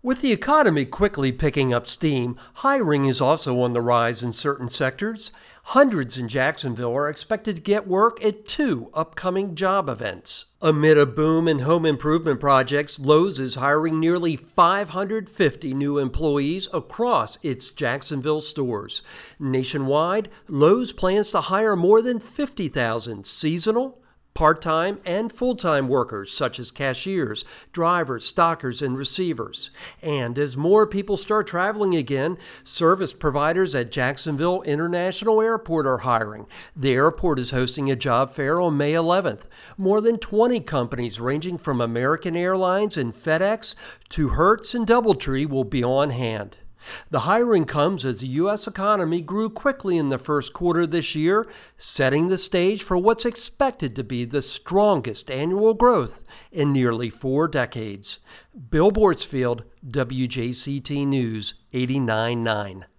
With the economy quickly picking up steam, hiring is also on the rise in certain sectors. Hundreds in Jacksonville are expected to get work at 2 upcoming job events. Amid a boom in home improvement projects, Lowe's is hiring nearly 550 new employees across its Jacksonville stores. Nationwide, Lowe's plans to hire more than 50,000 seasonal, part-time and full-time workers such as cashiers, drivers, stockers, and receivers. And as more people start traveling again, service providers at Jacksonville International Airport are hiring. The airport is hosting a job fair on May 11th. More than 20 companies ranging from American Airlines and FedEx to Hertz and DoubleTree will be on hand. The hiring comes as the U.S. economy grew quickly in the first quarter this year, setting the stage for what's expected to be the strongest annual growth in nearly 4 decades. Bill Bortzfield, WJCT News 89.9.